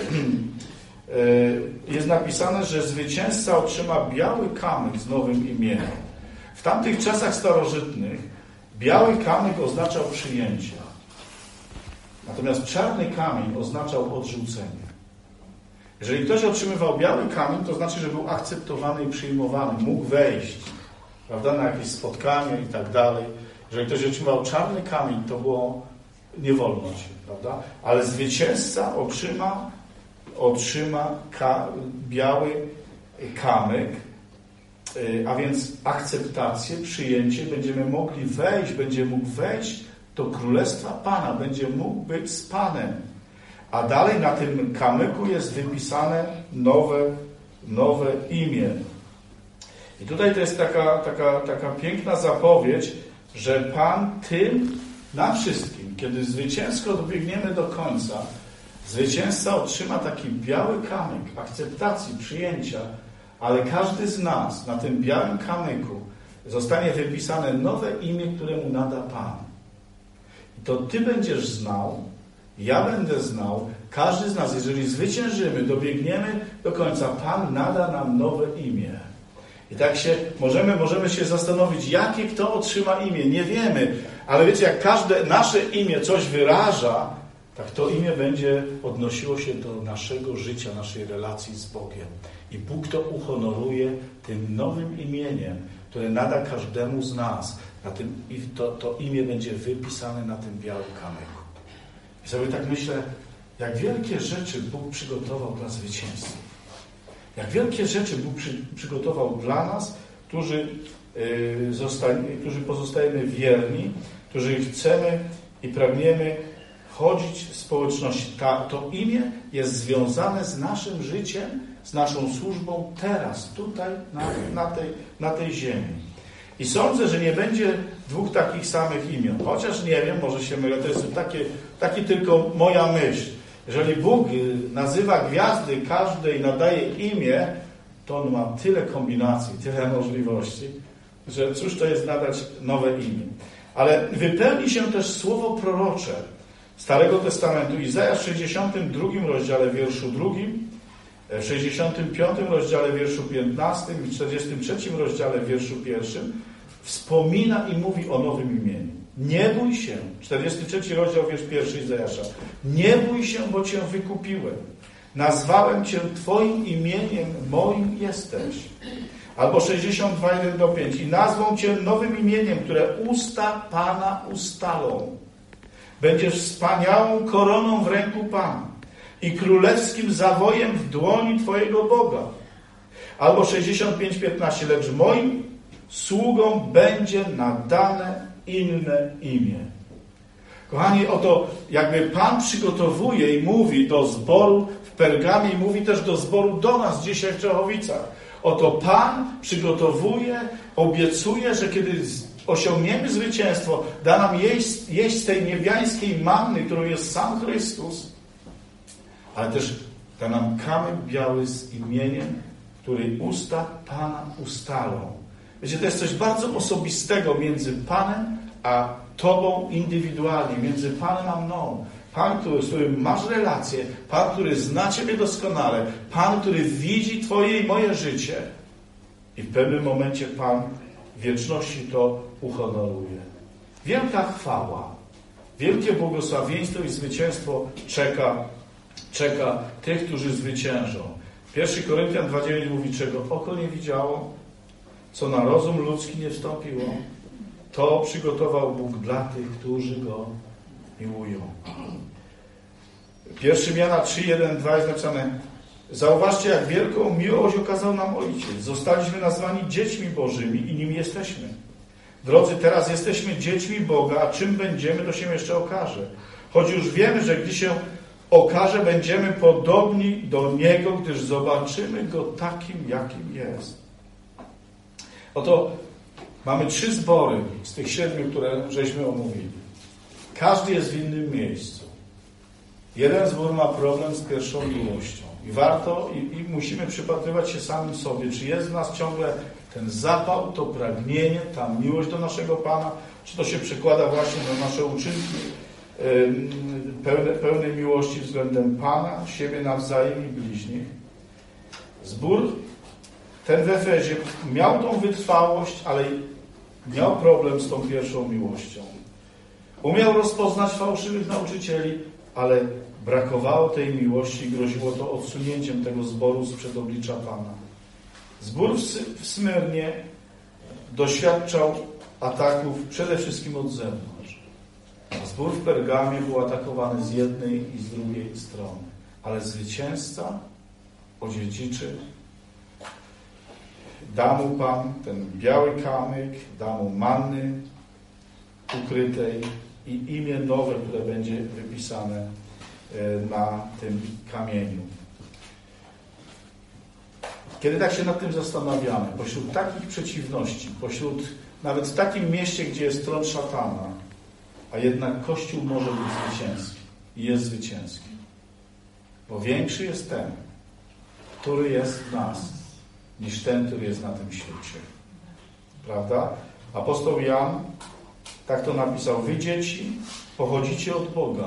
jest napisane, że zwycięzca otrzyma biały kamyk z nowym imieniem. W tamtych czasach starożytnych biały kamyk oznaczał przyjęcie. Natomiast czarny kamień oznaczał odrzucenie. Jeżeli ktoś otrzymywał biały kamień, to znaczy, że był akceptowany i przyjmowany, mógł wejść, prawda, na jakieś spotkanie i tak dalej. Jeżeli ktoś otrzymywał czarny kamień, to było nie wolno się, prawda? Ale zwycięzca otrzyma, otrzyma ka, biały kamyk, a więc akceptację, przyjęcie, będziemy mogli wejść, będzie mógł wejść do Królestwa Pana, będzie mógł być z Panem. A dalej na tym kamyku jest wypisane nowe, nowe imię. I tutaj to jest taka, taka, taka piękna zapowiedź, że Pan tym nam wszystkim, kiedy zwycięsko dobiegniemy do końca, zwycięzca otrzyma taki biały kamyk akceptacji, przyjęcia, ale każdy z nas na tym białym kamyku zostanie wypisane nowe imię, które mu nada Pan. I to Ty będziesz znał, ja będę znał, każdy z nas, jeżeli zwyciężymy, dobiegniemy do końca, Pan nada nam nowe imię. I tak się możemy, możemy się zastanowić, jakie kto otrzyma imię. Nie wiemy, ale wiecie, jak każde nasze imię coś wyraża, tak to imię będzie odnosiło się do naszego życia, naszej relacji z Bogiem. I Bóg to uhonoruje tym nowym imieniem, które nada każdemu z nas. Na tym, I to, to imię będzie wypisane na tym białym kamyku. I sobie tak myślę, jak wielkie rzeczy Bóg przygotował dla zwycięzców. Jak wielkie rzeczy Bóg przy, przygotował dla nas, którzy, yy, zostali, którzy pozostajemy wierni, którzy chcemy i pragniemy chodzić w społeczności. Ta, to imię jest związane z naszym życiem, z naszą służbą teraz, tutaj, na, na, tej, na tej ziemi. I sądzę, że nie będzie dwóch takich samych imion. Chociaż nie wiem, może się mylę, to jest takie, taki tylko moja myśl. Jeżeli Bóg nazywa gwiazdy każdej, nadaje imię, to on ma tyle kombinacji, tyle możliwości, że cóż to jest nadać nowe imię. Ale wypełni się też słowo prorocze Starego Testamentu. Izajasz w sześćdziesiątym drugim rozdziale, wierszu drugim, w sześćdziesiątym piątym rozdziale, wierszu piętnastym i czterdziestym trzecim rozdziale, wierszu pierwszym wspomina i mówi o nowym imieniu. Nie bój się, czterdziesty trzeci rozdział, wiersz pierwszy Izajasza. Nie bój się, bo Cię wykupiłem. Nazwałem Cię Twoim imieniem, moim jesteś. Albo sześćdziesiąt dwa, jeden do pięć. I nazwą Cię nowym imieniem, które usta Pana ustalą. Będziesz wspaniałą koroną w ręku Pana i królewskim zawojem w dłoni Twojego Boga. Albo sześćdziesiąt pięć, piętnaście. Lecz moim sługom będzie nadane inne imię. Kochani, oto jakby Pan przygotowuje i mówi do zboru w Pergamie i mówi też do zboru do nas dzisiaj w Czechowicach. Oto Pan przygotowuje, obiecuje, że kiedy osiągniemy zwycięstwo, da nam jeść, jeść z tej niebiańskiej manny, którą jest sam Chrystus, ale też da nam kamyk biały z imieniem, który usta Pana ustalą. Wiecie, to jest coś bardzo osobistego między Panem a Tobą indywidualnie, między Panem a mną. Pan, który, z którym masz relację, Pan, który zna Ciebie doskonale, Pan, który widzi Twoje i moje życie. I w pewnym momencie Pan w wieczności to uhonoruje. Wielka chwała, wielkie błogosławieństwo i zwycięstwo czeka, czeka tych, którzy zwyciężą. Pierwszy Koryntian dwa dziewięć mówi, czego oko nie widziało, co na rozum ludzki nie wstąpiło, to przygotował Bóg dla tych, którzy Go miłują. Pierwszy Jana trzy, jeden, dwa jest napisane: zauważcie, jak wielką miłość okazał nam Ojciec. Zostaliśmy nazwani dziećmi Bożymi i nim jesteśmy. Drodzy, teraz jesteśmy dziećmi Boga, a czym będziemy, to się jeszcze okaże. Choć już wiemy, że gdy się okaże, będziemy podobni do Niego, gdyż zobaczymy Go takim, jakim jest. Oto mamy trzy zbory z tych siedmiu, które żeśmy omówili. Każdy jest w innym miejscu. Jeden zbór ma problem z pierwszą miłością. I warto, i, i musimy przypatrywać się samym sobie, czy jest w nas ciągle ten zapał, to pragnienie, ta miłość do naszego Pana, czy to się przekłada właśnie na nasze uczynki yy, pełne, pełnej miłości względem Pana, siebie nawzajem i bliźnich. Zbór ten w Efezie miał tą wytrwałość, ale miał problem z tą pierwszą miłością. Umiał rozpoznać fałszywych nauczycieli, ale brakowało tej miłości i groziło to odsunięciem tego zboru sprzed oblicza Pana. Zbór w Smyrnie doświadczał ataków przede wszystkim od zewnątrz. A zbór w Pergamie był atakowany z jednej i z drugiej strony. Ale zwycięzca odziedziczy, da mu Pan ten biały kamyk, da mu manny ukrytej i imię nowe, które będzie wypisane na tym kamieniu. Kiedy tak się nad tym zastanawiamy, pośród takich przeciwności, pośród nawet w takim mieście, gdzie jest tron szatana, a jednak Kościół może być zwycięski i jest zwycięski. Bo większy jest ten, który jest w nas, niż ten, który jest na tym świecie. Prawda? Apostoł Jan tak to napisał: wy, dzieci, pochodzicie od Boga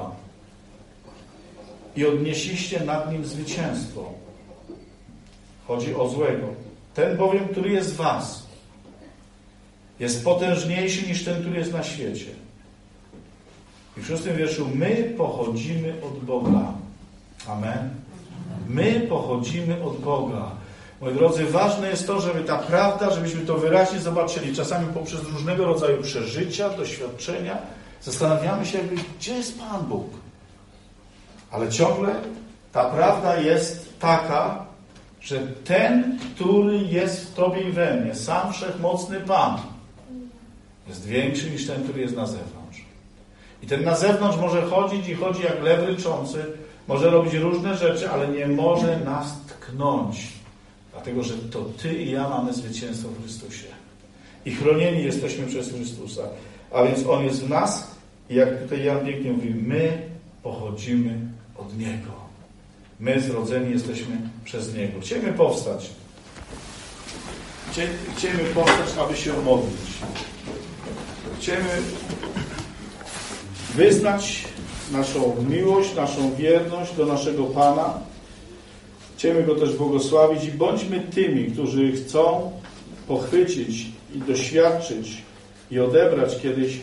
i odnieśliście nad nim zwycięstwo. Chodzi o złego. Ten bowiem, który jest w was, jest potężniejszy niż ten, który jest na świecie. I w szóstym wierszu: my pochodzimy od Boga. Amen. My pochodzimy od Boga. Moi drodzy, ważne jest to, żeby ta prawda, żebyśmy to wyraźnie zobaczyli. Czasami poprzez różnego rodzaju przeżycia, doświadczenia zastanawiamy się, jakby, gdzie jest Pan Bóg. Ale ciągle ta prawda jest taka, że ten, który jest w Tobie i we mnie, sam Wszechmocny Pan, jest większy niż ten, który jest na zewnątrz. I ten na zewnątrz może chodzić i chodzi jak lew ryczący, może robić różne rzeczy, ale nie może nas tknąć. Dlatego, że to Ty i ja mamy zwycięstwo w Chrystusie. I chronieni jesteśmy przez Chrystusa. A więc On jest w nas i jak tutaj Jan pięknie mówi, my pochodzimy od Niego. My zrodzeni jesteśmy przez Niego. Chcemy powstać. Chcemy powstać, aby się modlić. Chcemy wyznać naszą miłość, naszą wierność do naszego Pana. Chcemy Go też błogosławić i bądźmy tymi, którzy chcą pochwycić i doświadczyć i odebrać kiedyś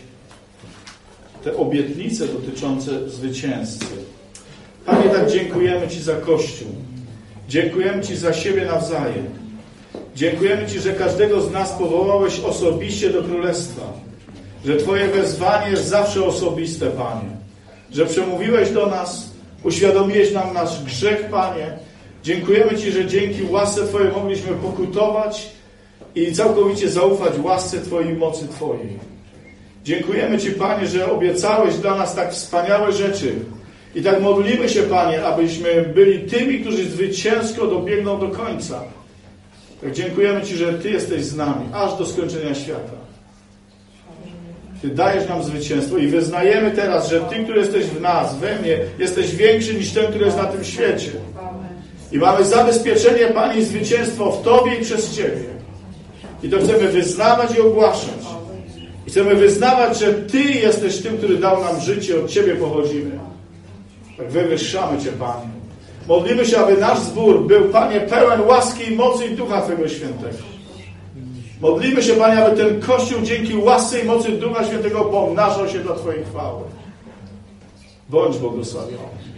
te obietnice dotyczące zwycięzcy. Panie, tak dziękujemy Ci za Kościół. Dziękujemy Ci za siebie nawzajem. Dziękujemy Ci, że każdego z nas powołałeś osobiście do Królestwa. Że Twoje wezwanie jest zawsze osobiste, Panie. Że przemówiłeś do nas, uświadomiłeś nam nasz grzech, Panie. Dziękujemy Ci, że dzięki łasce Twojej mogliśmy pokutować i całkowicie zaufać łasce Twojej, mocy Twojej. Dziękujemy Ci, Panie, że obiecałeś dla nas tak wspaniałe rzeczy. I tak modlimy się, Panie, abyśmy byli tymi, którzy zwycięsko dobiegną do końca. Tak dziękujemy Ci, że Ty jesteś z nami, aż do skończenia świata. Ty dajesz nam zwycięstwo i wyznajemy teraz, że Ty, który jesteś w nas, we mnie, jesteś większy niż ten, który jest na tym świecie. I mamy zabezpieczenie, Panie, i zwycięstwo w Tobie i przez Ciebie. I to chcemy wyznawać i ogłaszać. I chcemy wyznawać, że Ty jesteś tym, który dał nam życie, od Ciebie pochodzimy. Tak wywyższamy Cię, Panie. Modlimy się, aby nasz zbór był, Panie, pełen łaski i mocy i Ducha Twojego Świętego. Modlimy się, Panie, aby ten Kościół dzięki łasce i mocy Ducha Świętego pomnażał się dla Twojej chwały. Bądź błogosławiony.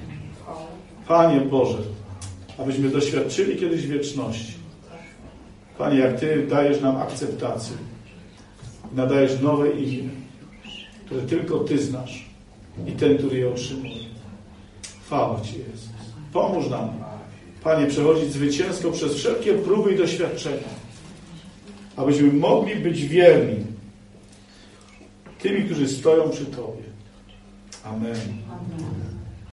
Panie Boże, abyśmy doświadczyli kiedyś wieczności. Panie, jak Ty dajesz nam akceptację, nadajesz nowe imię, które tylko Ty znasz i ten, który je otrzymuje. Chwała Ci jest. Pomóż nam, Panie, przechodzić zwycięsko przez wszelkie próby i doświadczenia, abyśmy mogli być wierni tymi, którzy stoją przy Tobie. Amen. Amen.